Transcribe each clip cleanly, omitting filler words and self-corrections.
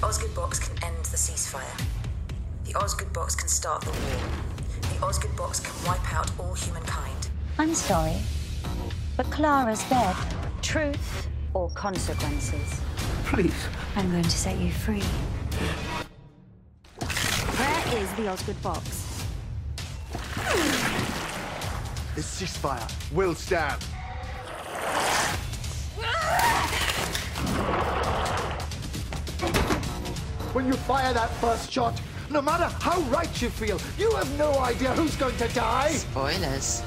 The Osgood box can end the ceasefire. The Osgood box can start the war. The Osgood box can wipe out all humankind. I'm sorry, but Clara's dead. Truth or consequences? Please. I'm going to set you free. Where is the Osgood box? This ceasefire will stand. When you fire that first shot, no matter how right you feel, you have no idea who's going to die. Spoilers.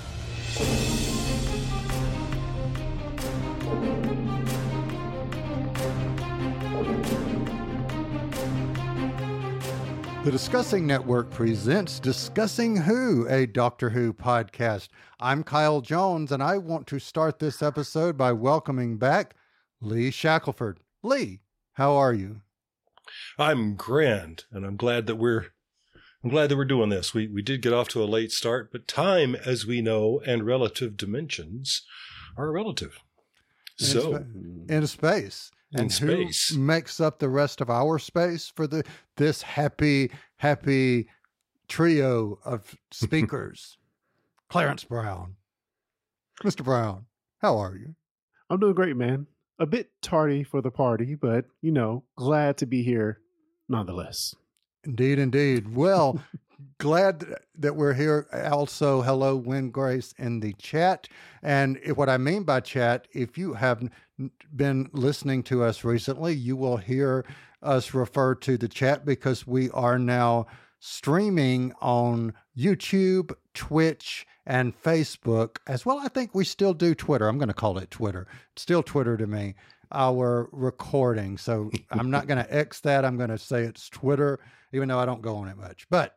The Discussing Network presents Discussing Who, a Doctor Who podcast. I'm Kyle Jones, and I want to start this episode by welcoming back Lee Shackelford. Lee, how are you? I'm grand, and I'm glad that we're doing this. We did get off to a late start, but time, as we know, and relative dimensions are relative. In space. In space. Who makes up the rest of our space for this happy trio of speakers? Clarence Brown. Mr. Brown, how are you? I'm doing great, man. A bit tardy for the party, but, glad to be here nonetheless. Indeed. Well, glad that we're here. Also, hello, Win Grace in the chat. And what I mean by chat, if you have been listening to us recently, you will hear us refer to the chat because we are now streaming on YouTube, Twitch, and Facebook as well. I think we still do Twitter. I'm going to call it Twitter. It's still Twitter to me, our recording. So I'm not going to X that. I'm going to say it's Twitter, even though I don't go on it much. But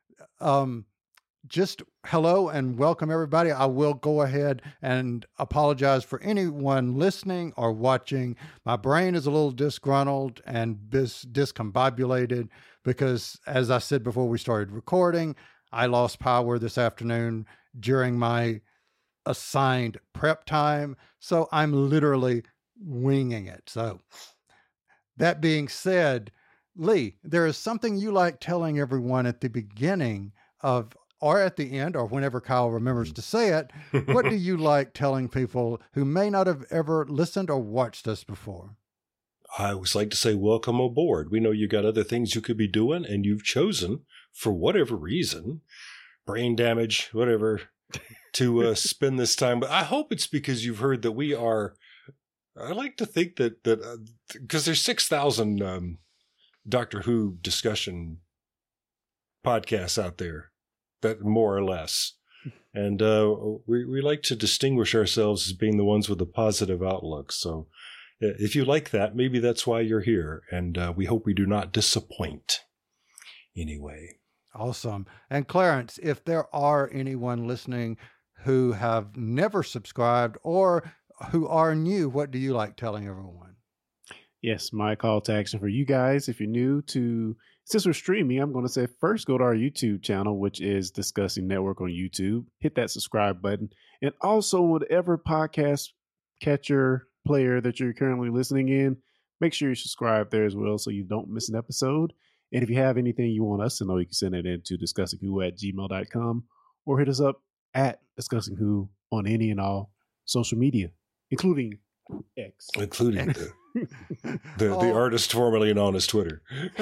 just hello and welcome, everybody. I will go ahead and apologize for anyone listening or watching. My brain is a little disgruntled and discombobulated because, as I said before we started recording, I lost power this afternoon during my assigned prep time. So I'm literally winging it. So that being said, Lee, there is something you like telling everyone at the beginning of, or at the end, or whenever Kyle remembers to say it. What do you like telling people who may not have ever listened or watched us before? I always like to say, welcome aboard. We know you got other things you could be doing, and you've chosen, for whatever reason, brain damage, whatever, to spend this time. But I hope it's because you've heard that we are, I like to think that because there's 6,000 Doctor Who discussion podcasts out there, that more or less. And we like to distinguish ourselves as being the ones with a positive outlook. So if you like that, maybe that's why you're here. And we hope we do not disappoint. Anyway. Awesome. And Clarence, if there are anyone listening who have never subscribed or who are new, what do you like telling everyone? Yes, my call to action for you guys, if you're new to, since we're streaming, I'm going to say first go to our YouTube channel, which is Discussing Network on YouTube. Hit that subscribe button. And also, whatever podcast catcher player that you're currently listening in, make sure you subscribe there as well so you don't miss an episode. And if you have anything you want us to know, you can send it in to discussingwho@gmail.com or hit us up at Discussing Who on any and all social media, including X. Including the artist formerly known as Twitter.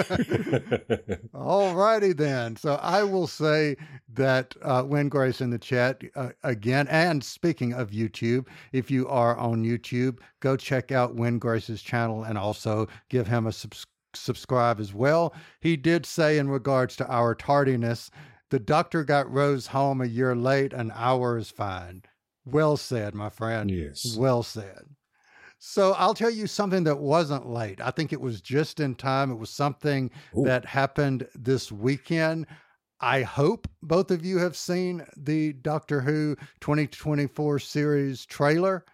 All righty then. So I will say that Win Grace in the chat again. And speaking of YouTube, if you are on YouTube, go check out Win Grace's channel and also give him a subscribe as well. He did say in regards to our tardiness, the doctor got Rose home a year late, an hour is fine. Well said, my friend. Yes. Well said. So I'll tell you something that wasn't late. I think it was just in time. It was something that happened this weekend. I hope both of you have seen the Doctor Who 2024 series trailer.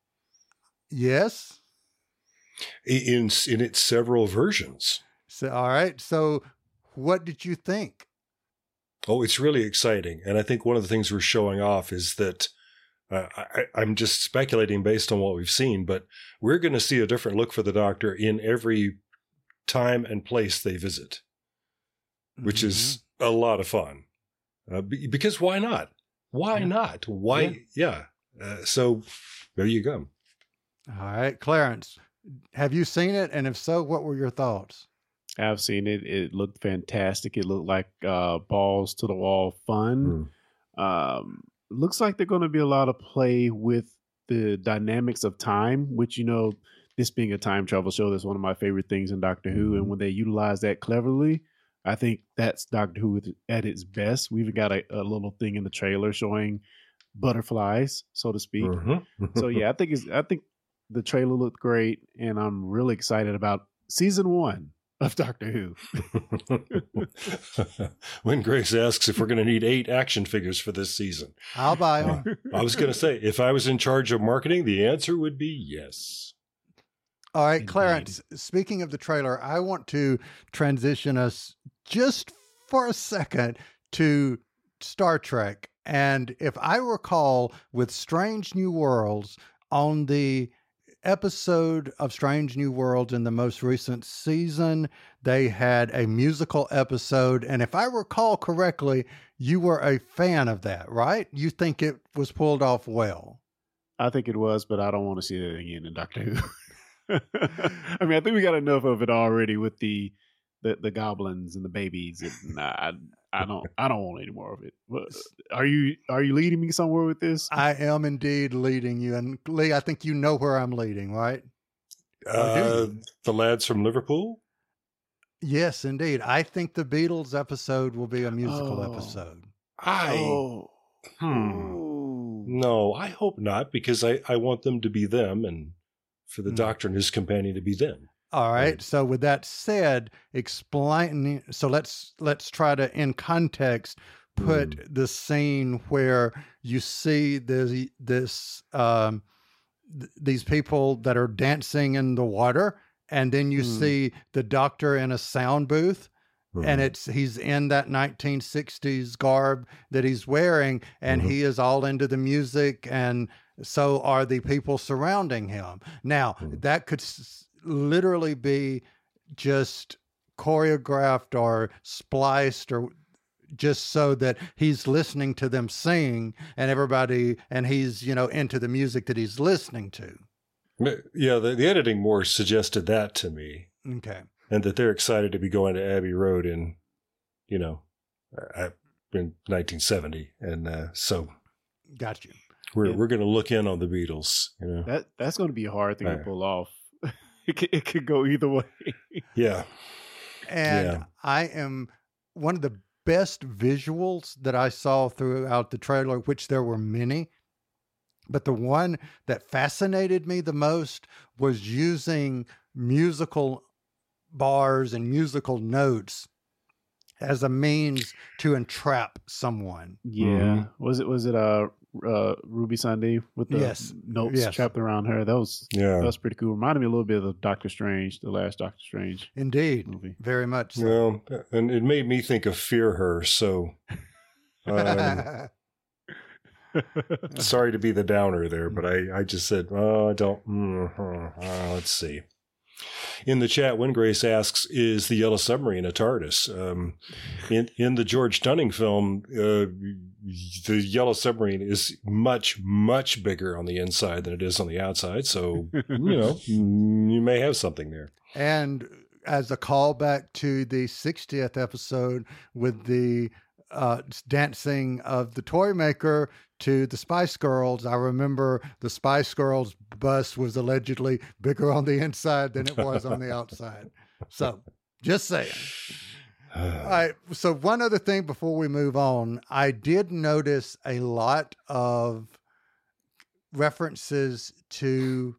Yes? In its several versions. So, all right. So what did you think? Oh, it's really exciting. And I think one of the things we're showing off is that I'm just speculating based on what we've seen, but we're going to see a different look for the Doctor in every time and place they visit, which is a lot of fun. Because why not? Why not? Why? Yeah. So there you go. All right, Clarence, have you seen it? And if so, what were your thoughts? I've seen it. It looked fantastic. It looked like balls to the wall fun. Looks like they're going to be a lot of play with the dynamics of time, which, you know, this being a time travel show, that's one of my favorite things in Doctor Who. And when they utilize that cleverly, I think that's Doctor Who at its best. We've got a little thing in the trailer showing butterflies, so to speak. So yeah, I think the trailer looked great, and I'm really excited about season 1 of Doctor Who. When Grace asks if we're going to need 8 action figures for this season, I'll buy them. I was going to say, if I was in charge of marketing, the answer would be yes. All right, Indeed. Clarence, speaking of the trailer, I want to transition us just for a second to Star Trek. And if I recall, with Strange New Worlds, on the episode of Strange New Worlds in the most recent season, they had a musical episode. And if I recall correctly, you were a fan of that, right? You think it was pulled off well? I think it was, but I don't want to see that again in Doctor Who. I mean, I think we got enough of it already with the goblins and the babies. And I don't want any more of it. Are you leading me somewhere with this? I am indeed leading you. And Lee, I think you know where I'm leading, right? The lads from Liverpool? Yes, indeed. I think the Beatles episode will be a musical episode. No, I hope not, because I want them to be them, and for the Doctor and his companion to be them. All right. So with that said, explain. So let's try to, in context, put the scene where you see these people that are dancing in the water, and then you see the Doctor in a sound booth. And he's in that 1960s garb that he's wearing, and he is all into the music, and so are the people surrounding him. Now, that could literally be just choreographed or spliced, or just so that he's listening to them sing, and he's, into the music that he's listening to. Yeah, the editing more suggested that to me. Okay. And that they're excited to be going to Abbey Road in 1970. And so. Got you. We're going to look in on the Beatles. That's going to be a hard thing to pull off. It could go either way. Yeah. And I am one of the best visuals that I saw throughout the trailer, which there were many. But the one that fascinated me the most was using musical bars and musical notes as a means to entrap someone. Yeah. Was it Ruby Sunday with the notes trapped around her? That was pretty cool. Reminded me a little bit of Doctor Strange, the last Doctor Strange. Indeed. Movie. Very much so. Well, and it made me think of Fear Her, so sorry to be the downer there, but I just said, let's see. In the chat, when Grace asks, is the Yellow Submarine a TARDIS? In the George Dunning film, the Yellow Submarine is much, much bigger on the inside than it is on the outside. So, you may have something there. And as a callback to the 60th episode with the dancing of the toy maker to the Spice Girls, I remember the Spice Girls bus was allegedly bigger on the inside than it was on the outside. So, just saying. All right. So, one other thing before we move on, I did notice a lot of references to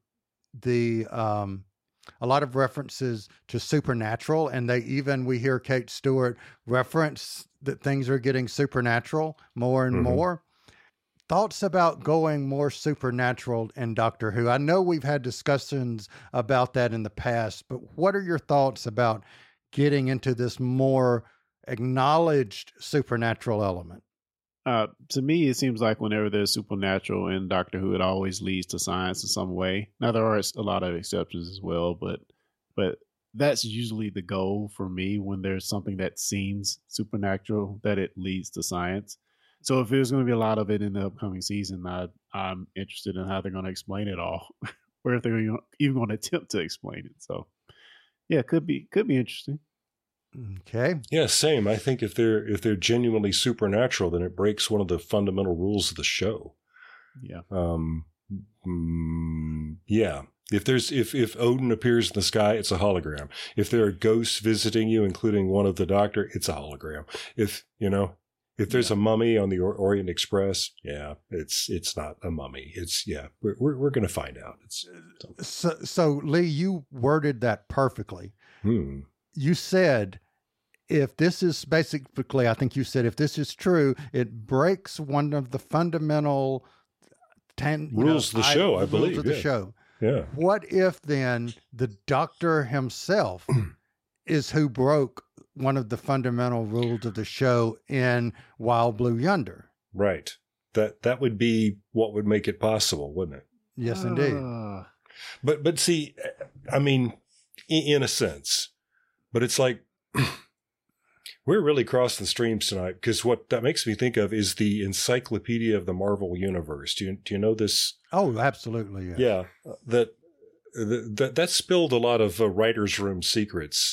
Supernatural, and we hear Kate Stewart reference that things are getting supernatural more and more. Thoughts about going more supernatural in Doctor Who? I know we've had discussions about that in the past, but what are your thoughts about getting into this more acknowledged supernatural element? To me, it seems like whenever there's supernatural in Doctor Who, it always leads to science in some way. Now, there are a lot of exceptions as well, but that's usually the goal for me when there's something that seems supernatural, that it leads to science. So if there's going to be a lot of it in the upcoming season, I'm interested in how they're going to explain it all, or if they're even going to attempt to explain it. So yeah, could be interesting. Okay. Yeah, same. I think if they're genuinely supernatural, then it breaks one of the fundamental rules of the show. Yeah. Yeah. If Odin appears in the sky, it's a hologram. If there are ghosts visiting you, including one of the Doctor, it's a hologram. If there's a mummy on the Orient Express, yeah, it's not a mummy. It's we're going to find out. So Lee, you worded that perfectly. You said, if this is basically, I think you said, if this is true, it breaks one of the fundamental rules of the show, I believe. Rules of the show. Yeah. What if then the Doctor himself is who broke one of the fundamental rules of the show in Wild Blue Yonder? Right. That would be what would make it possible, wouldn't it? Yes, indeed. But see, I mean, in a sense, but it's like we're really crossing the streams tonight, because what that makes me think of is the Encyclopedia of the Marvel Universe. Do you know this? Oh, absolutely. Yes. Yeah. That spilled a lot of writers' room secrets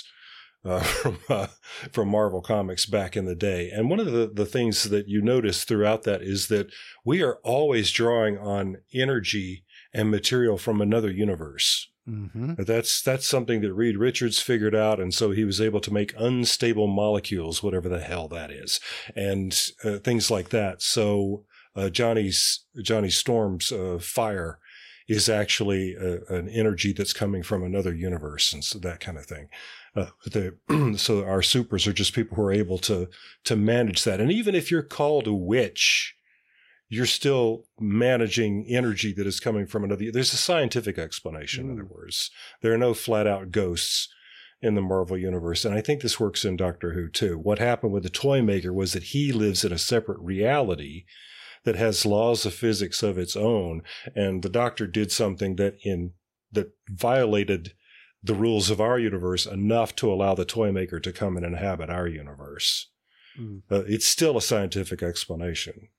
from Marvel Comics back in the day. And one of the things that you notice throughout that is that we are always drawing on energy and material from another universe. Mm-hmm. That's something that Reed Richards figured out, and so he was able to make unstable molecules, whatever the hell that is, and things like that. So Johnny Storm's fire is actually an energy that's coming from another universe, and so that kind of thing. So our supers are just people who are able to manage that. And even if you're called a witch, you're still managing energy that is coming from another. There's a scientific explanation, in other words. There are no flat out ghosts in the Marvel Universe. And I think this works in Doctor Who too. What happened with the Toymaker was that he lives in a separate reality that has laws of physics of its own. And the Doctor did something that violated the rules of our universe enough to allow the Toymaker to come and inhabit our universe. It's still a scientific explanation.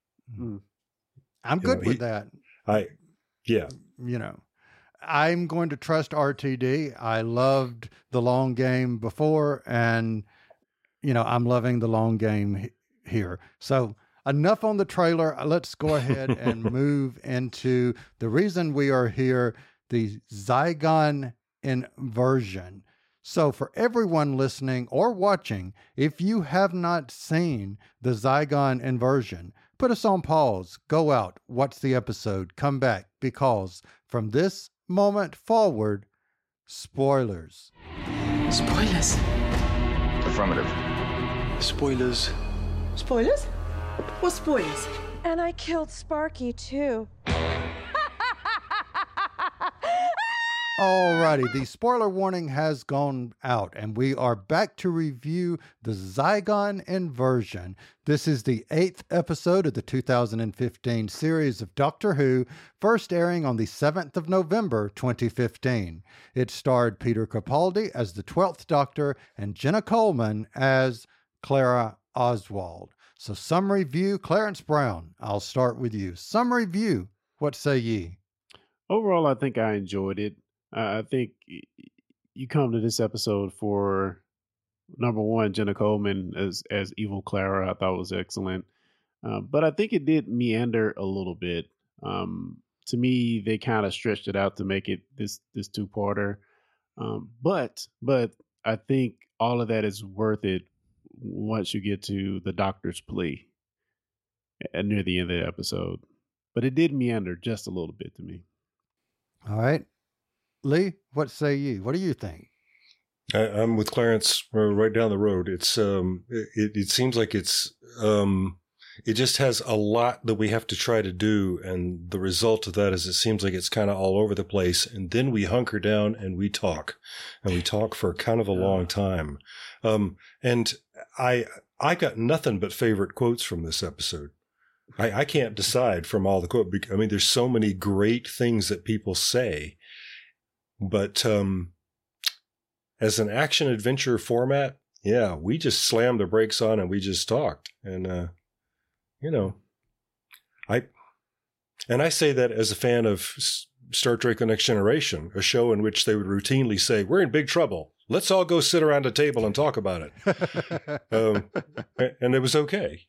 I'm good with that. I'm going to trust RTD. I loved the long game before, and I'm loving the long game here. So enough on the trailer. Let's go ahead and move into the reason we are here, the Zygon inversion. So for everyone listening or watching, if you have not seen the Zygon inversion, put us on pause, go out, watch the episode, come back, because from this moment forward, spoilers. Spoilers? Affirmative. Spoilers? Spoilers? What spoilers? And I killed Sparky too. Alrighty, the spoiler warning has gone out, and we are back to review the Zygon inversion. This is the 8th episode of the 2015 series of Doctor Who, first airing on the 7th of November, 2015. It starred Peter Capaldi as the 12th Doctor and Jenna Coleman as Clara Oswald. So summary view, Clarence Brown, I'll start with you. Summary view, what say ye? Overall, I think I enjoyed it. I think you come to this episode for, number one, Jenna Coleman as Evil Clara. I thought was excellent. But I think it did meander a little bit. To me, they kind of stretched it out to make it this two-parter. But I think all of that is worth it once you get to the Doctor's plea near the end of the episode. But it did meander just a little bit to me. All right. Lee, what say you? What do you think? I'm with Clarence right down the road. It's it seems like it's it just has a lot that we have to try to do, and the result of that is it seems like it's kind of all over the place. And then we hunker down and we talk for kind of a long time. And I got nothing but favorite quotes from this episode. I can't decide from all the quotes. I mean, there's so many great things that people say. But as an action adventure format, yeah, we just slammed the brakes on and we just talked. And, I say that as a fan of Star Trek: The Next Generation, a show in which they would routinely say, "We're in big trouble. Let's all go sit around a table and talk about it." And it was okay,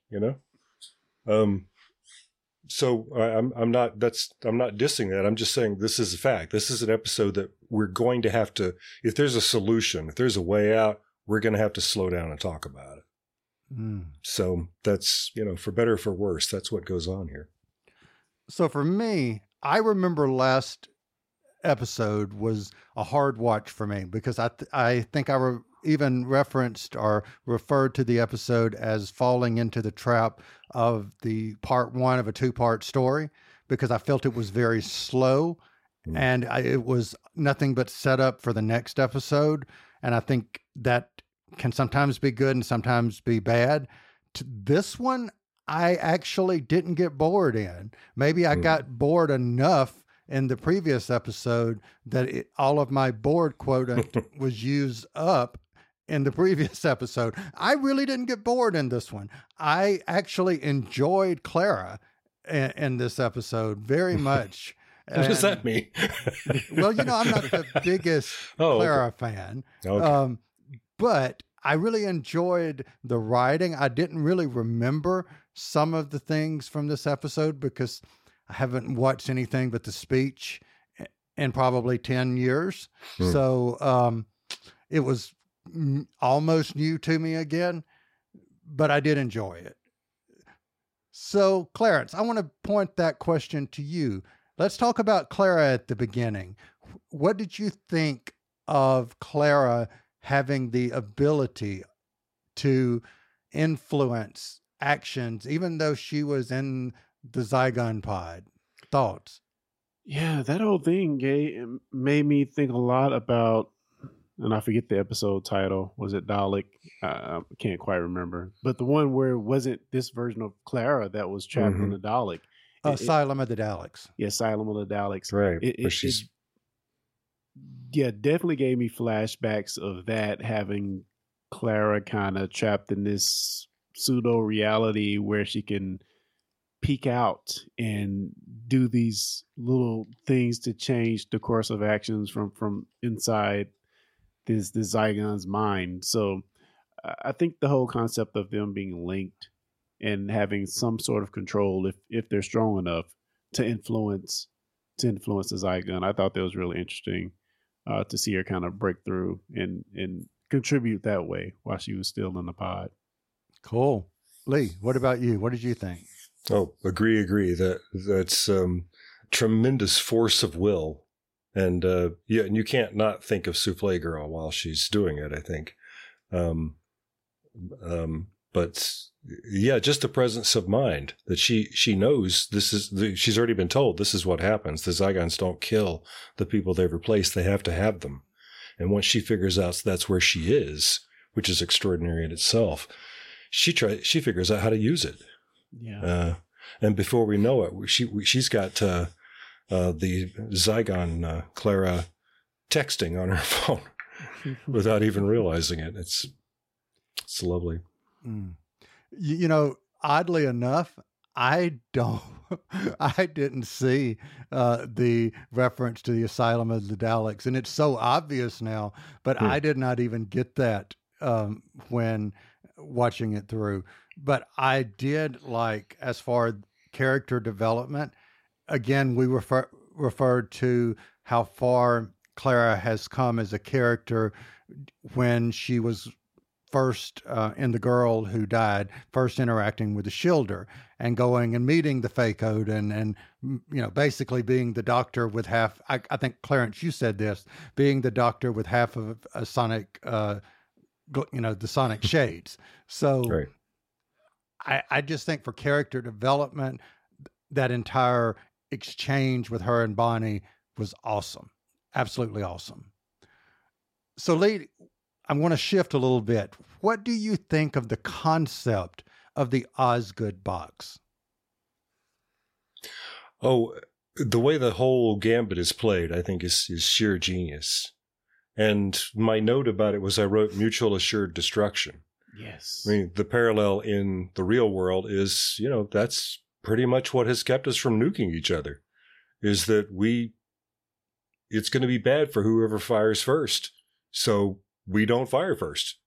So I'm not dissing that. I'm just saying this is a fact. This is an episode that we're going to have to, if there's a solution, if there's a way out, we're going to have to slow down and talk about it. So that's, for better or for worse, that's what goes on here. So for me, I remember last episode was a hard watch for me because I think I even referenced or referred to the episode as falling into the trap of the part one of a 2-part story because I felt it was very slow and it was nothing but set up for the next episode. And I think that can sometimes be good and sometimes be bad. To this one, I actually didn't get bored in. Maybe I got bored enough in the previous episode that all of my bored quota was used up in the previous episode. I really didn't get bored in this one. I actually enjoyed Clara in this episode very much. What does that mean? Well, I'm not the biggest Clara fan. Okay. But I really enjoyed the writing. I didn't really remember some of the things from this episode because I haven't watched anything but the speech in probably 10 years. So it was almost new to me again, but I did enjoy it. So Clarence, I want to point that question to you. Let's talk about Clara at the beginning. What did you think of Clara having the ability to influence actions, even though she was in the Zygon pod? Thoughts? Yeah, that whole thing made me think a lot about, and I forget the episode title. Was it Dalek? I can't quite remember. But the one where it wasn't this version of Clara that was trapped in the Dalek. Asylum of the Daleks. Yeah, Asylum of the Daleks. Right. It definitely gave me flashbacks of that, having Clara kind of trapped in this pseudo reality where she can peek out and do these little things to change the course of actions from inside this Zygon's mind. So I think the whole concept of them being linked and having some sort of control, if they're strong enough to influence the Zygon, I thought that was really interesting to see her kind of break through and contribute that way while she was still in the pod. Cool. Lee, what about you? What did you think? Oh, agree. That's tremendous force of will. And and you can't not think of Souffle Girl while she's doing it, I think. But yeah, just the presence of mind that she knows she's already been told this is what happens. The Zygons don't kill the people they replace. They have to have them. And once she figures out that's where she is, which is extraordinary in itself, she figures out how to use it. Yeah. And before we know it, she's got the Zygon Clara texting on her phone without even realizing it. It's lovely. Oddly enough, I didn't see the reference to the Asylum of the Daleks, and it's so obvious now, but I did not even get that when watching it through. But I did like, as far as character development, again, we referred to how far Clara has come as a character when she was first in The Girl Who Died, first interacting with the Shielder and going and meeting the Fake-Ode and basically being the doctor with half, I think, Clarence, you said this, being the doctor with half of a sonic, the sonic shades. So right. I just think for character development, that entire exchange with her and Bonnie was awesome. Absolutely awesome. So Lee, I'm going to shift a little bit. What do you think of the concept of the Osgood box? Oh, the way the whole gambit is played, I think is sheer genius. And my note about it was I wrote mutual assured destruction. Yes. I mean, the parallel in the real world is, that's pretty much what has kept us from nuking each other, is that it's going to be bad for whoever fires first. So we don't fire first.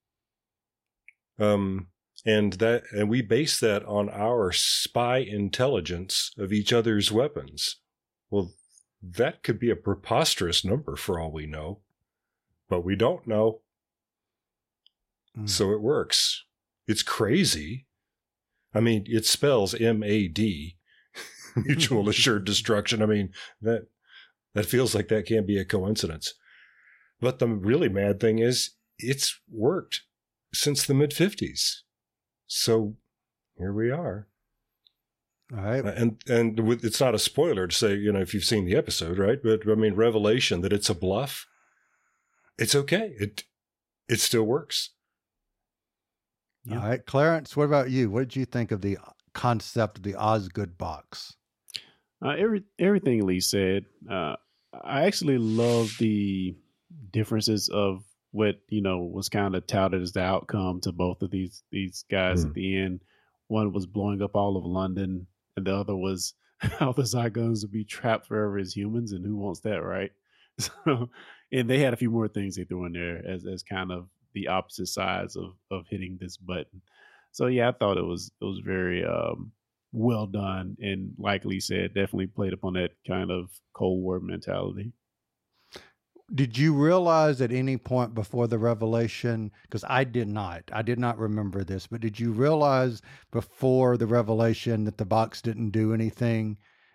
And we base that on our spy intelligence of each other's weapons. Well, that could be a preposterous number for all we know, but we don't know. So it works. It's crazy. I mean, it spells MAD, mutual assured destruction. I mean, that feels like that can't be a coincidence. But the really mad thing is it's worked since the mid-50s. So here we are. All right. And it's not a spoiler to say, if you've seen the episode, right? But I mean, revelation that it's a bluff. It's okay. It still works. Yeah. All right. Clarence, what about you? What did you think of the concept of the Osgood box? Everything Lee said. I actually love the differences of what, was kind of touted as the outcome to both of these guys at the end. One was blowing up all of London, and the other was how the Zygons would be trapped forever as humans, and who wants that, right? So, and they had a few more things they threw in there as kind of the opposite sides of hitting this button. So yeah, I thought it was very well done, and like Lee said, definitely played upon that kind of Cold War mentality. Did you realize at any point before the revelation, because I did not remember this, but did you realize before the revelation that the box didn't do anything,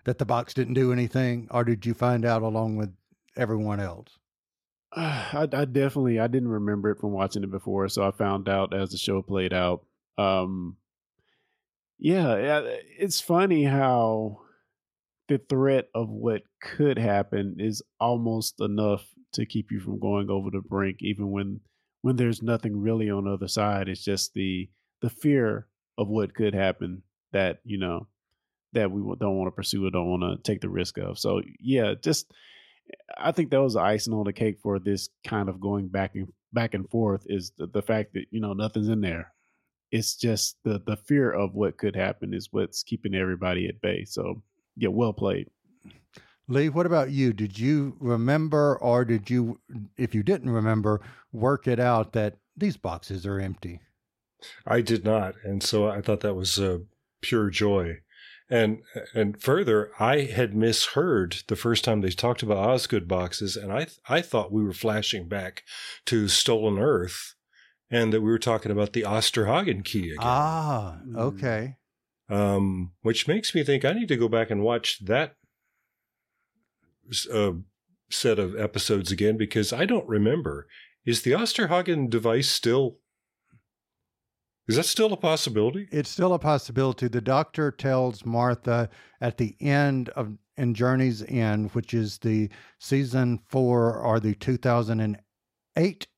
or did you find out along with everyone else? I didn't remember it from watching it before, so I found out as the show played out. Yeah, it's funny how the threat of what could happen is almost enough to keep you from going over the brink, even when there's nothing really on the other side. It's just the fear of what could happen that, that we don't want to pursue or don't want to take the risk of. So yeah, I think that was the icing on the cake for this kind of going back and forth is the fact that, nothing's in there. It's just the fear of what could happen is what's keeping everybody at bay. So yeah, well played. Lee, what about you? Did you remember, or did you, if you didn't remember, work it out that these boxes are empty? I did not. And so I thought that was pure joy. And further, I had misheard the first time they talked about Osgood boxes, and I thought we were flashing back to Stolen Earth and that we were talking about the Osterhagen key again. Ah, okay. Which makes me think I need to go back and watch that set of episodes again, because I don't remember. Is the Osterhagen device still... Is that still a possibility? It's still a possibility. The Doctor tells Martha at the end of In Journey's End, which is the season 4 or the 2008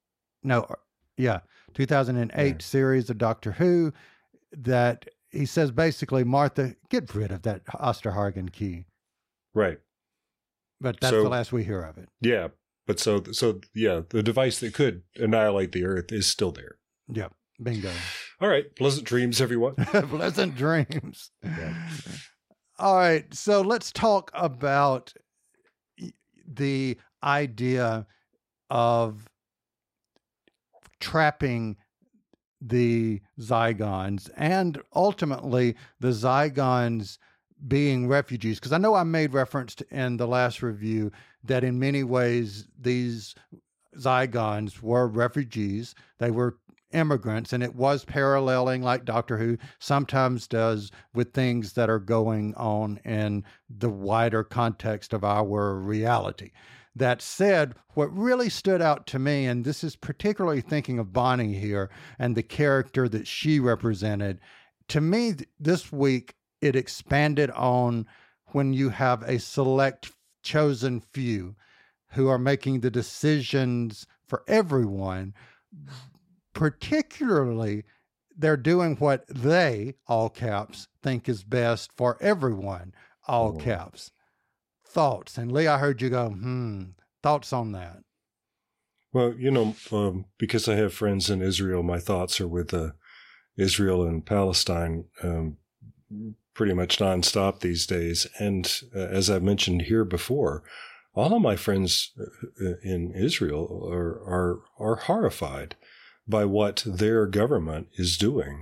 series of Doctor Who, that he says basically, Martha, get rid of that Osterhagen key. Right. But that's the last we hear of it. Yeah. But so yeah, the device that could annihilate the Earth is still there. Yep. Bingo. All right. Pleasant dreams, everyone. Pleasant dreams. Yeah. All right. So let's talk about the idea of trapping the Zygons and ultimately the Zygons being refugees. Because I know I made reference to, in the last review, that in many ways these Zygons were refugees. They were immigrants, and it was paralleling, like Doctor Who sometimes does, with things that are going on in the wider context of our reality. That said, what really stood out to me, and this is particularly thinking of Bonnie here and the character that she represented, to me this week it expanded on when you have a select chosen few who are making the decisions for everyone. Particularly, they're doing what they, all caps, think is best for everyone, all caps. Thoughts? And Lee, I heard you go, thoughts on that? Well, because I have friends in Israel, my thoughts are with Israel and Palestine pretty much nonstop these days. And as I've mentioned here before, all of my friends in Israel are horrified by what their government is doing.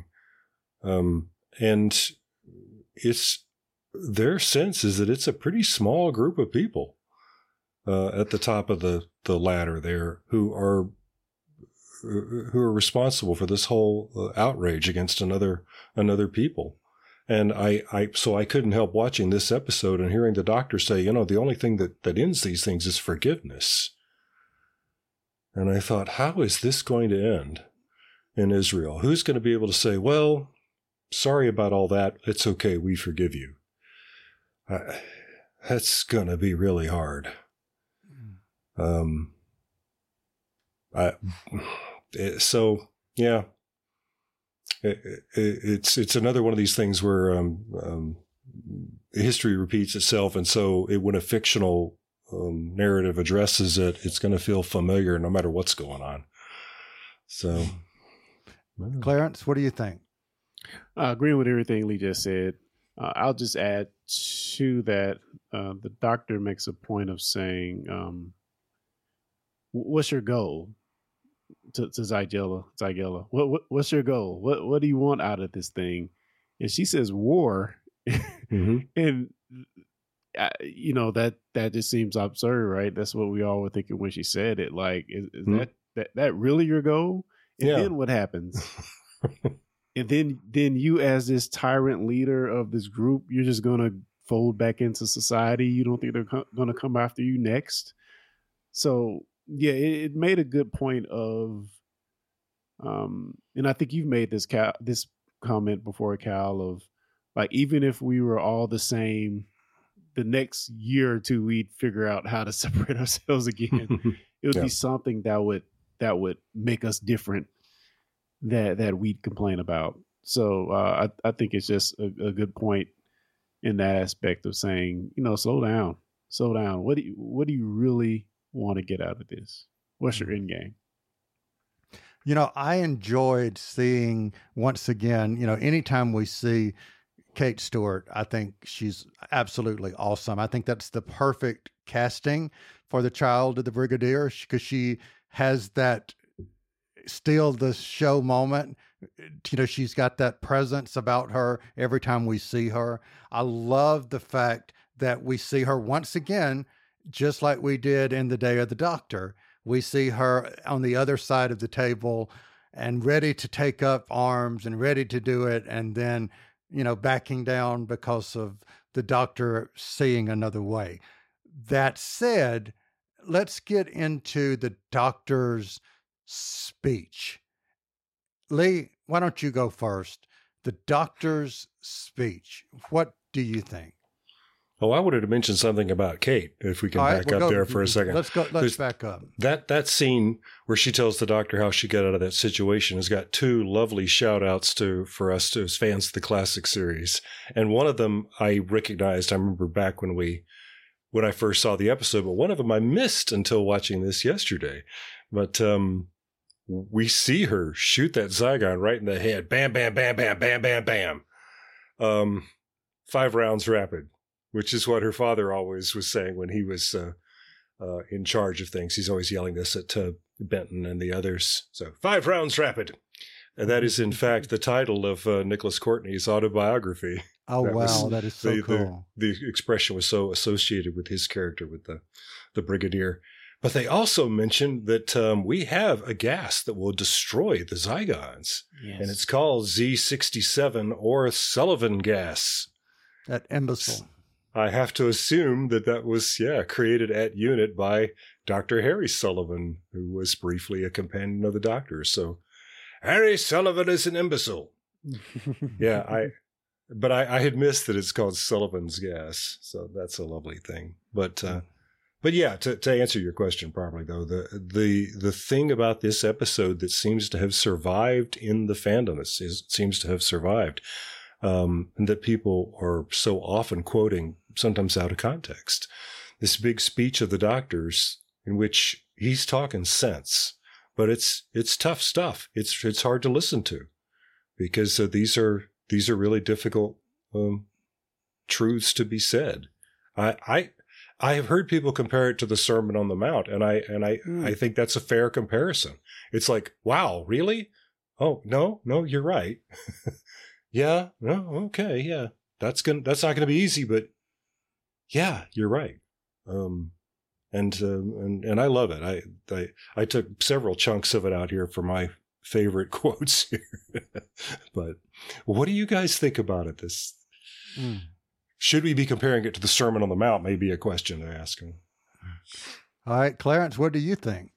And their sense is that it's a pretty small group of people at the top of the ladder there who are responsible for this whole outrage against another people. And so I couldn't help watching this episode and hearing the doctor say, the only thing that ends these things is forgiveness. And I thought, how is this going to end in Israel? Who's going to be able to say, well, sorry about all that. It's okay. We forgive you. That's going to be really hard. So yeah, it's another one of these things where history repeats itself, and so when a fictional narrative addresses it, it's going to feel familiar no matter what's going on. So, Clarence, what do you think? Agreeing with everything Lee just said. I'll just add to that. The doctor makes a point of saying, "What's your goal?" To Zygella. What's your goal? What do you want out of this thing? And she says war. Mm-hmm. And that just seems absurd, right? That's what we all were thinking when she said it. Like, is that really your goal? And then what happens? And then you, as this tyrant leader of this group, you're just gonna fold back into society. You don't think they're gonna come after you next? So yeah, it made a good point of, and I think you've made this comment before, Cal, of like, even if we were all the same, the next year or two, we'd figure out how to separate ourselves again. It would be something that would make us different, that we'd complain about. So I think it's just a good point in that aspect of saying, slow down. What do you really want to get out of this? What's your end game? I enjoyed seeing, once again, anytime we see Kate Stewart, I think she's absolutely awesome. I think that's the perfect casting for the child of the Brigadier, because she has that steal the show moment. She's got that presence about her every time we see her. I love the fact that we see her once again, just like we did in The Day of the Doctor. We see her on the other side of the table and ready to take up arms and ready to do it, and then, backing down because of the doctor seeing another way. That said, let's get into the doctor's speech. Lee, why don't you go first? The doctor's speech. What do you think? Oh, I wanted to mention something about Kate, if we can back up there for a second. Let's back up. That scene where she tells the doctor how she got out of that situation has got two lovely shout outs for us as fans of the classic series. And one of them I recognized, I remember back when I first saw the episode, but one of them I missed until watching this yesterday. But we see her shoot that Zygon right in the head. Bam, bam, bam, bam, bam, bam, bam. 5 rounds rapid, which is what her father always was saying when he was in charge of things. He's always yelling this at Benton and the others. So 5 rounds rapid. And that is, in fact, the title of Nicholas Courtney's autobiography. Oh, wow. That is so cool. The expression was so associated with his character, with the Brigadier. But they also mentioned that we have a gas that will destroy the Zygons. Yes. And it's called Z67, or Sullivan gas. That imbecile. I have to assume that was, created at UNIT by Dr. Harry Sullivan, who was briefly a companion of the Doctor. So Harry Sullivan is an imbecile. But I had missed that it's called Sullivan's gas. So that's a lovely thing. But yeah, to answer your question properly, though, the thing about this episode that seems to have survived in the fandom, seems to have survived, and that people are so often quoting, sometimes out of context, this big speech of the Doctor's, in which he's talking sense, but it's tough stuff. It's hard to listen to because these are really difficult truths to be said. I have heard people compare it to the Sermon on the Mount, and I think that's a fair comparison. It's like, wow, really? Oh, no, you're right. Yeah, no, okay, yeah. That's not gonna be easy, but yeah, you're right. And I love it. I took several chunks of it out here for my favorite quotes here. But what do you guys think about it? Should we be comparing it to the Sermon on the Mount? May be a question to ask him. All right, Clarence, what do you think?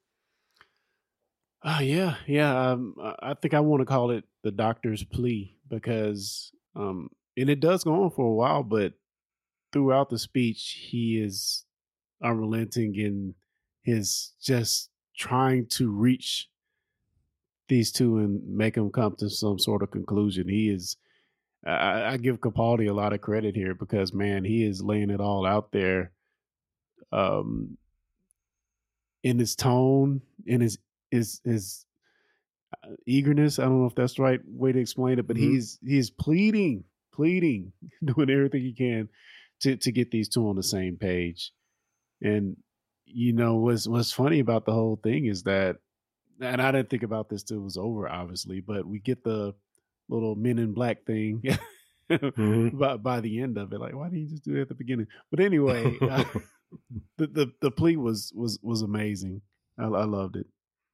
Yeah. I think I want to call it the doctor's plea because, and it does go on for a while, but throughout the speech, he is unrelenting in his just trying to reach these two and make them come to some sort of conclusion. He is, I give Capaldi a lot of credit here because, man, he is laying it all out there, in his tone, in his eagerness. I don't know if that's the right way to explain it, but he's pleading, doing everything he can to get these two on the same page. And what's funny about the whole thing is that, and I didn't think about this till it was over, obviously, but we get the little Men in Black thing by the end of it. Like, why didn't you just do it at the beginning? But anyway, the plea was amazing. I loved it.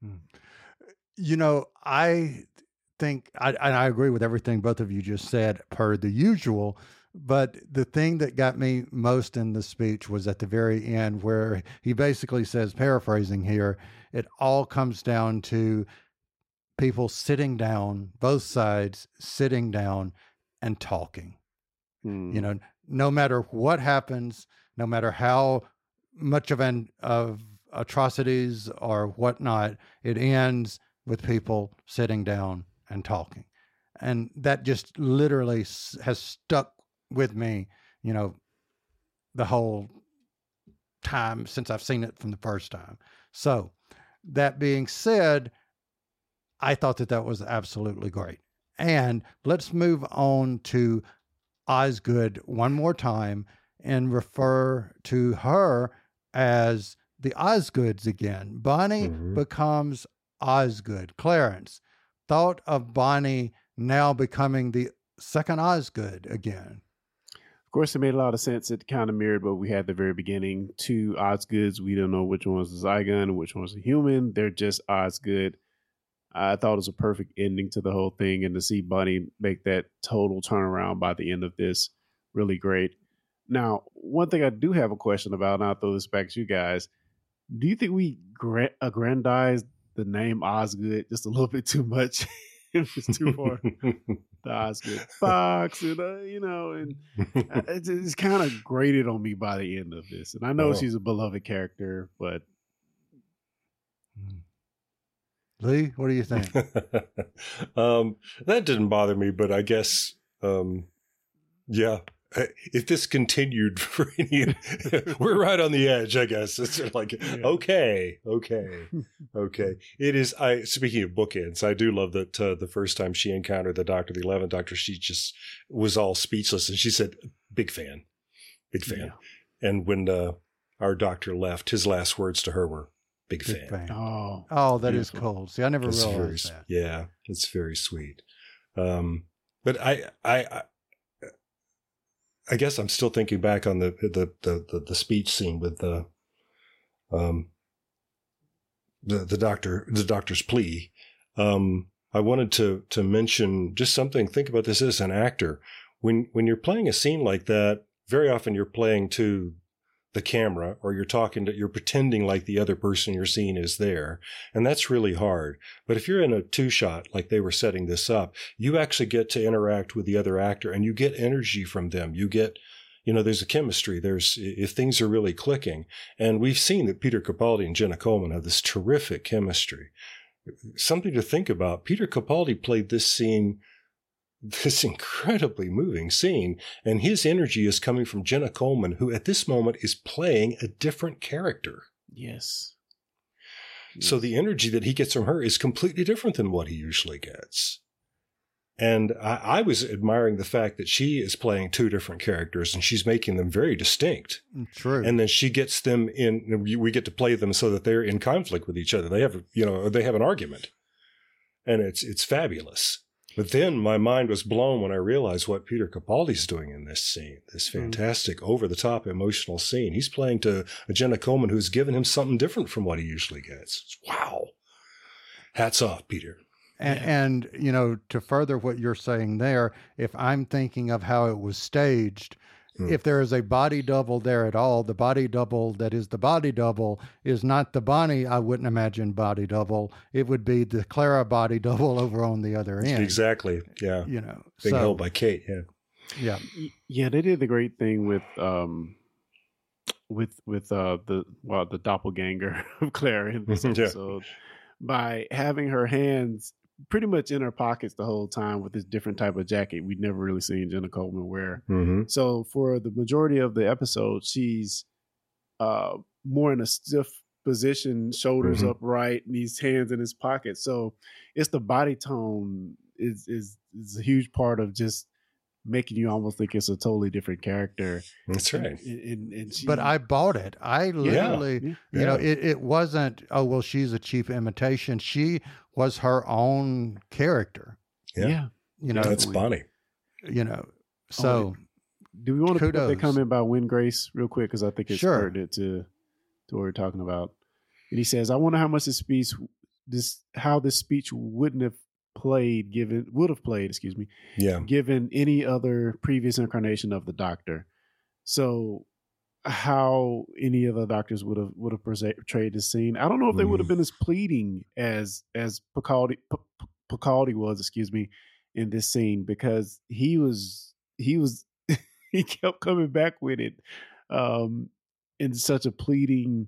I think I agree with everything both of you just said per the usual, but the thing that got me most in the speech was at the very end where he basically says, paraphrasing here, it all comes down to people sitting down, both sides sitting down and talking. No matter what happens, no matter how much of atrocities or whatnot, it ends with people sitting down and talking. And that just literally has stuck with me, the whole time since I've seen it from the first time. So that being said, I thought that was absolutely great. And let's move on to Osgood one more time and refer to her as the Osgoods again. Bonnie becomes Osgood. Clarence, thought of Bonnie now becoming the second Osgood again. Of course, it made a lot of sense. It kind of mirrored what we had at the very beginning. Two Osgoods. We don't know which one's a Zygon and which one's a human. They're just Osgood. I thought it was a perfect ending to the whole thing, and to see Bonnie make that total turnaround by the end of this, really great. Now, one thing I do have a question about, and I'll throw this back to you guys. Do you think we aggrandized the name Osgood just a little bit too much? It was too far. The Osgood Fox, and it's kind of grated on me by the end of this. And I know she's a beloved character, but Lee, what do you think? That didn't bother me, but I guess, yeah. If this continued for any, we're right on the edge, I guess. It's like, okay. It is, speaking of bookends, I do love that the first time she encountered the 11th Doctor, she just was all speechless. And she said, big fan. Yeah. And when our doctor left, his last words to her were, big fan. Oh, that is cool. See, I never realized that. Yeah, it's very sweet. But I guess I'm still thinking back on the speech scene with the doctor's plea. I wanted to mention just something. Think about this as an actor. When you're playing a scene like that, very often you're playing to the camera, or you're pretending like the other person you're seeing is there. And that's really hard. But if you're in a 2-shot, like they were setting this up, you actually get to interact with the other actor and you get energy from them. You get, there's a chemistry. If things are really clicking. And we've seen that Peter Capaldi and Jenna Coleman have this terrific chemistry. Something to think about. Peter Capaldi played this incredibly moving scene, and his energy is coming from Jenna Coleman, who at this moment is playing a different character. Yes. So the energy that he gets from her is completely different than what he usually gets. And I was admiring the fact that she is playing two different characters and she's making them very distinct. True. And then she gets them in, we get to play them so that they're in conflict with each other. They have, they have an argument, and it's fabulous. But then my mind was blown when I realized what Peter Capaldi's doing in this scene, this fantastic over-the-top emotional scene. He's playing to a Jenna Coleman who's given him something different from what he usually gets. Wow. Hats off, Peter. And to further what you're saying there, if I'm thinking of how it was staged, if there is a body double there at all, the body double that is the body double is not the Bonnie, I wouldn't imagine, body double. It would be the Clara body double over on the other end. Exactly. Yeah. Being held by Kate. Yeah. Yeah. Yeah. They did the great thing with the doppelganger of Clara in this episode by having her hands pretty much in her pockets the whole time with this different type of jacket we'd never really seen Jenna Coleman wear. So for the majority of the episode, she's more in a stiff position, shoulders upright, and these hands in his pocket. So it's the body tone is a huge part of just making you almost think it's a totally different character. That's right. But I bought it. I literally, it wasn't, oh, well, she's a cheap imitation. She was her own character. Yeah. That's Bonnie. So. Do we want to put the comment about Win Grace real quick? Because I think it's pertinent to what we're talking about. And he says, I wonder how much this speech would have played, given any other previous incarnation of the Doctor. So how any of the Doctors would have portrayed this scene. I don't know if they would have been as pleading as Picaldi was, in this scene, because he kept coming back with it in such a pleading,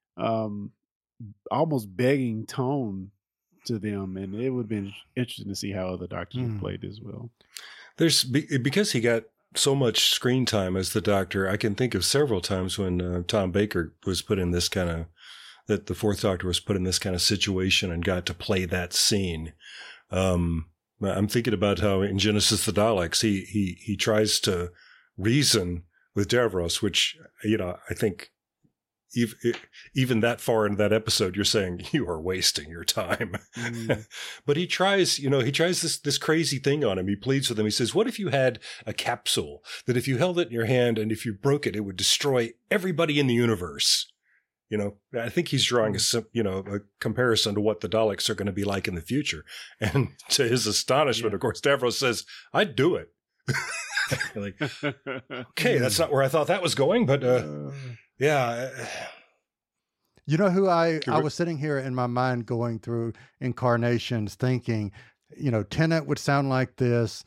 almost begging tone to them, and it would have been interesting to see how other Doctors have played as well. Because he got so much screen time as the Doctor, I can think of several times when Tom Baker was put in this that the Fourth Doctor was put in this kind of situation and got to play that scene. I'm thinking about how in Genesis the Daleks, he tries to reason with Davros, which, I think even that far into that episode, you're saying you are wasting your time. But he tries this crazy thing on him. He pleads with him. He says, what if you had a capsule that if you held it in your hand and if you broke it, it would destroy everybody in the universe? I think he's drawing a comparison to what the Daleks are going to be like in the future. And to his astonishment, of course, Davros says, I'd do it. Like, okay, that's not where I thought that was going, but yeah. You know who I was sitting here in my mind going through incarnations thinking, Tennant would sound like this,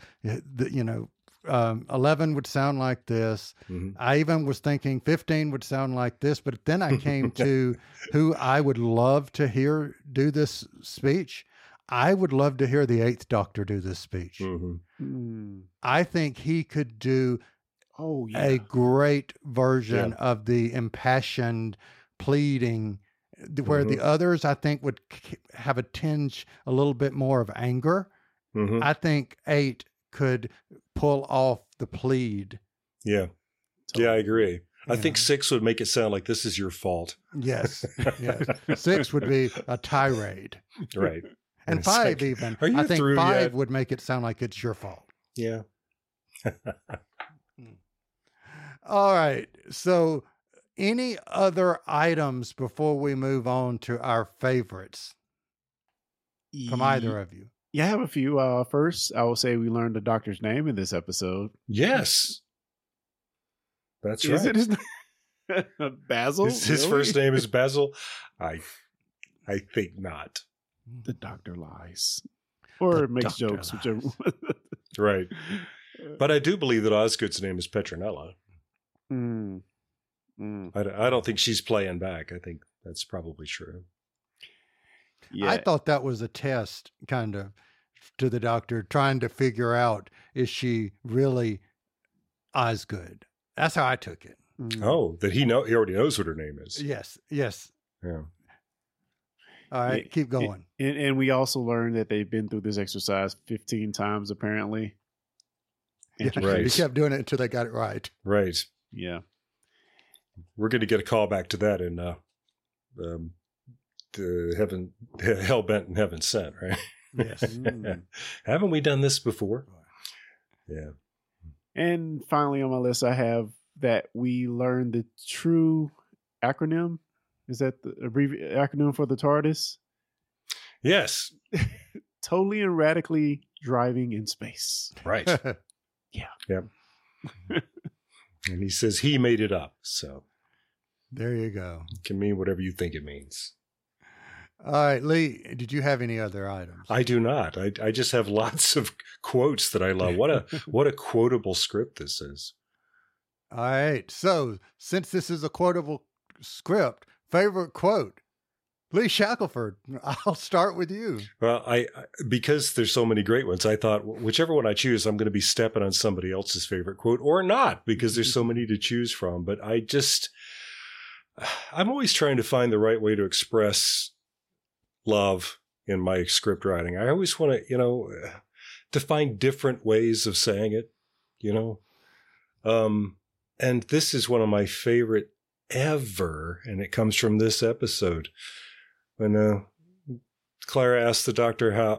11 would sound like this. I even was thinking 15 would sound like this, but then I came to who I would love to hear do this speech. I would love to hear the Eighth Doctor do this speech. I think he could do a great version of the impassioned pleading, where the others, I think, would have a tinge, a little bit more of anger. I think 8 could pull off the plead. Yeah. Yeah, I agree. I think 6 would make it sound like this is your fault. Yes. 6 would be a tirade. Right. And 5 even. I think 5 would make it sound like it's your fault. Yeah. All right. So any other items before we move on to our favorites from either of you? Yeah, I have a few. First, I will say we learned the Doctor's name in this episode. Yes. That's right. Is it his name? Basil? His first name is Basil? I think not. The Doctor lies. Or makes jokes, whichever one. Right. But I do believe that Osgood's name is Petronella. I don't think she's playing back. I think that's probably true. Yeah. I thought that was a test, kind of, to the Doctor, trying to figure out, is she really Osgood? That's how I took it. Oh, that he already knows what her name is. Yes. Yeah. All right, keep going. And we also learned that they've been through this exercise 15 times, apparently. Yeah, Right. He kept doing it until they got it right. Right. Yeah. We're going to get a call back to that in the Hell Bent and Heaven Sent, right? Yes. Haven't we done this before? Yeah. And finally on my list, I have that we learned the true acronym. Is that the acronym for the TARDIS? Yes. Totally and radically driving in space. Right. Yeah. Yep. And he says he made it up. So There you go. it can mean whatever you think it means. All right, Lee, did you have any other items? I do not. I just have lots of quotes that I love. What a quotable script this is. All right. So, since this is a quotable script, favorite quote, Lee Shackelford. I'll start with you. Well, I because there's so many great ones, I thought whichever one I choose, I'm going to be stepping on somebody else's favorite quote or not, because there's so many to choose from. But I'm always trying to find the right way to express love in my script writing. I always want to, to find different ways of saying it, and this is one of my favorite ever. And it comes from this episode when Clara asked the doctor how,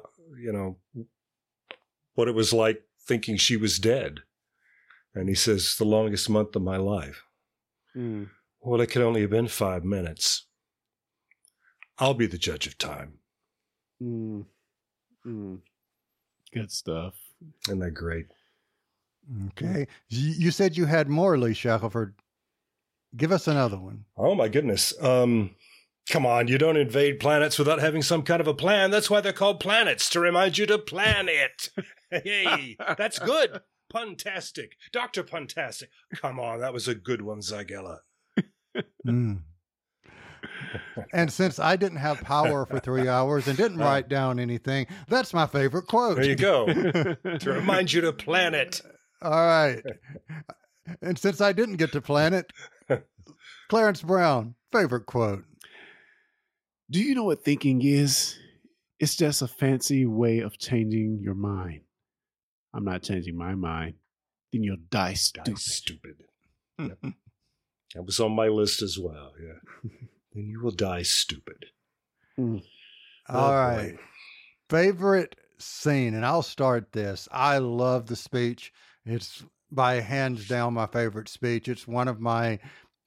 what it was like thinking she was dead. And he says, the longest month of my life. Mm. Well, it could only have been 5 minutes. I'll be the judge of time. Mm. Mm. Good stuff. Isn't that great? Okay. You said you had more, Lee Shackelford. Give us another one. Oh, my goodness. Come on, you don't invade planets without having some kind of a plan. That's why they're called planets, to remind you to plan it. Hey, that's good. Puntastic. Dr. Puntastic. Come on, that was a good one, Zygella. Mm. And since I didn't have power for 3 hours and didn't write down anything, that's my favorite quote. There you go. To remind you to plan it. All right. And since I didn't get to plan it, Clarence Brown, favorite quote. Do you know what thinking is? It's just a fancy way of changing your mind. I'm not changing my mind. Then you'll die stupid. Yep. That was on my list as well. Yeah. Then you will die stupid. Mm. All right. Favorite scene, and I'll start this. I love the speech. It's by hands down my favorite speech. It's one of my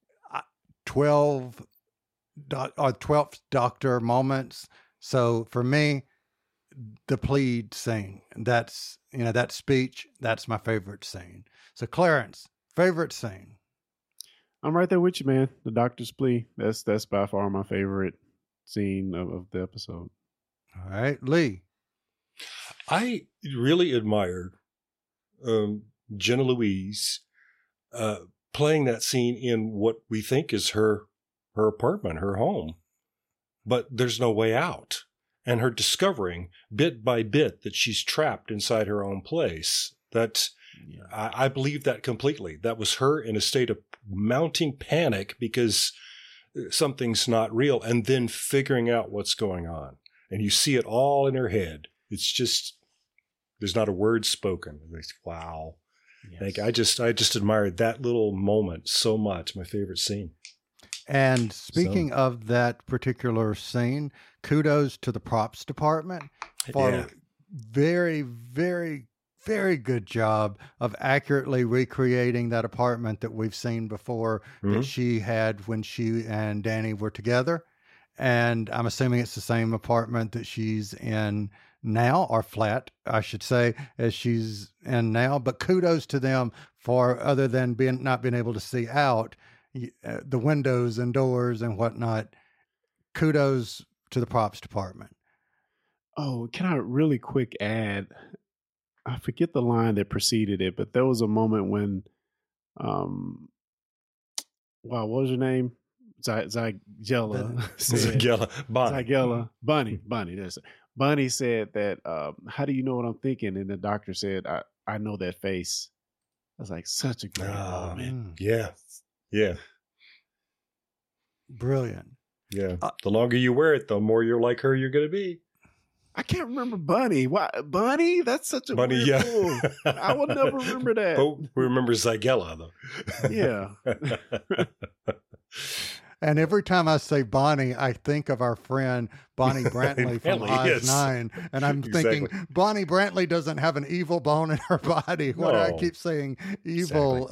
12th Doctor moments. So for me, the plead scene, that's, that speech, that's my favorite scene. So Clarence, favorite scene. I'm right there with you, man. The Doctor's plea. That's by far my favorite scene of the episode. All right, Lee. I really admired Jenna Louise playing that scene in what we think is her apartment, her home. But there's no way out. And her discovering bit by bit that she's trapped inside her own place. I believe that completely. That was her in a state of mounting panic because something's not real, and then figuring out what's going on. And you see it all in her head. It's just, there's not a word spoken. Wow. Yes. I just admired that little moment so much. My favorite scene. And speaking of that particular scene, kudos to the props department for very, very, very good job of accurately recreating that apartment that we've seen before that she had when she and Danny were together. And I'm assuming it's the same apartment that she's in now, or flat, I should say, as she's in now. But kudos to them for, other than not being able to see out the windows and doors and whatnot, kudos to the props department. Oh, can I really quick add? I forget the line that preceded it, but there was a moment when, what was her name? Zygella. Zygella. Bunny. That's it. Bunny said that, how do you know what I'm thinking? And the doctor said, I know that face. I was like, such a great moment. Yeah. Yeah. Brilliant. Yeah. The longer you wear it, the more you're like her you're going to be. I can't remember Bunny. Why Bunny? That's such a Bunny, weird yeah. pull. I will never remember that. But we remember Zygella, though. Yeah. And every time I say Bonnie, I think of our friend Bonnie Brantley from Brantley, Oz yes. 9. And I'm Exactly. thinking, Bonnie Brantley doesn't have an evil bone in her body. What do I keep saying? Evil,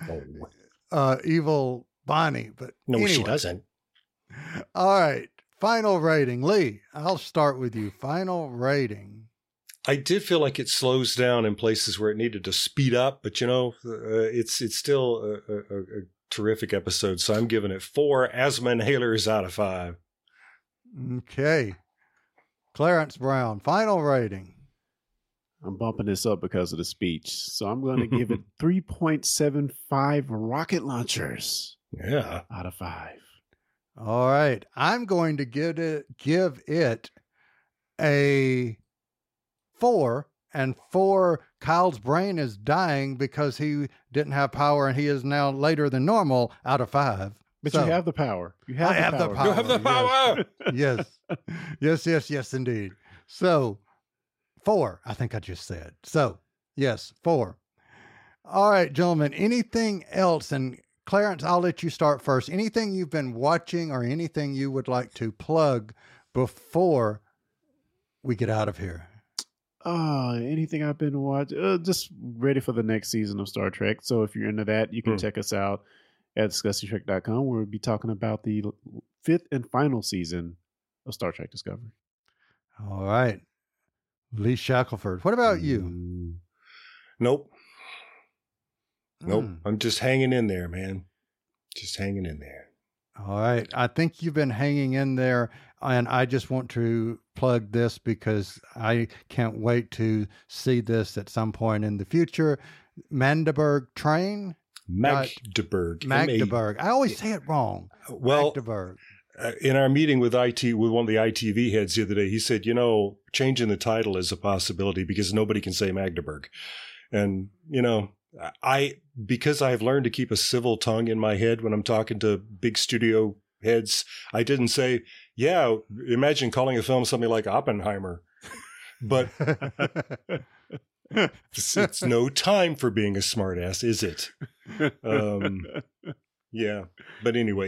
evil Bonnie. But No, anyway. she doesn't. All right. Final rating. Lee, I'll start with you. Final rating. I did feel like it slows down in places where it needed to speed up, but it's still a terrific episode. So I'm giving it 4 asthma inhalers out of 5. Okay. Clarence Brown, final rating. I'm bumping this up because of the speech. So I'm going to give it 3.75 rocket launchers. Yeah. Out of 5. All right. I'm going to give it a 4. And 4, Kyle's brain is dying because he didn't have power and he is now later than normal out of 5. But So, you have the power. You have I have the power. You have the power. Yes, indeed. So 4, I think I just said. So yes, 4. All right, gentlemen, anything else? And Clarence, I'll let you start first. Anything you've been watching or anything you would like to plug before we get out of here? Anything I've been watching? Just ready for the next season of Star Trek. So if you're into that, you can check us out at discussingtrek.com, where we'll be talking about the 5th and final season of Star Trek Discovery. All right. Lee Shackelford, what about you? Nope. I'm just hanging in there, man. Just hanging in there. All right. I think you've been hanging in there, and I just want to plug this because I can't wait to see this at some point in the future. Magdeburg Train. Magdeburg. I always say it wrong. Well, Magdeburg. In our meeting with one of the ITV heads the other day, he said, changing the title is a possibility because nobody can say Magdeburg. And, because I've learned to keep a civil tongue in my head when I'm talking to big studio heads, I didn't say, imagine calling a film something like Oppenheimer. But it's no time for being a smartass, is it? Yeah. But anyway,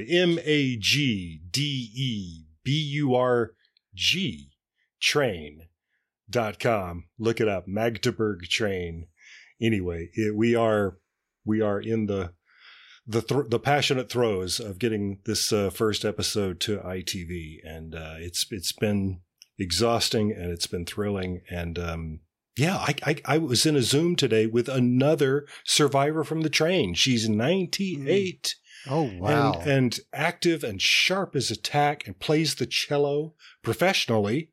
MAGDEBURG train.com. Look it up. Magdeburg Train. Anyway, we are in the passionate throes of getting this first episode to ITV, and it's been exhausting and it's been thrilling. And I was in a Zoom today with another survivor from the train. She's 98. Oh wow! And active and sharp as a tack, and plays the cello professionally.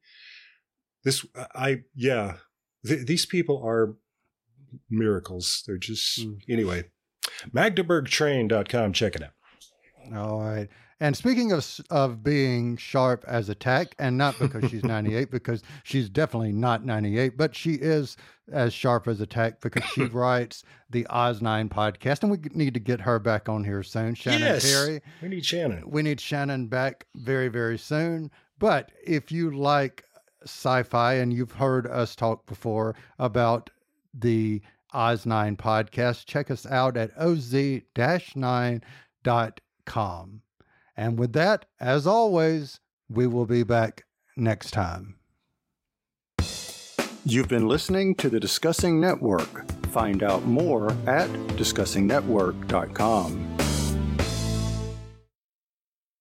These people are miracles. They're just anyway. MagdeburgTrain.com. Check it out. All right. And speaking of being sharp as a tack, and not because she's 98, because she's definitely not 98, but she is as sharp as a tack because she writes the Oz 9 podcast, and we need to get her back on here soon. Shannon Terry. We need Shannon. We need Shannon back very, very soon. But if you like sci-fi, and you've heard us talk before about the Oz 9 podcast, check us out at oz-9.com. And with that, as always, we will be back next time. You've been listening to the Discussing Network. Find out more at discussingnetwork.com.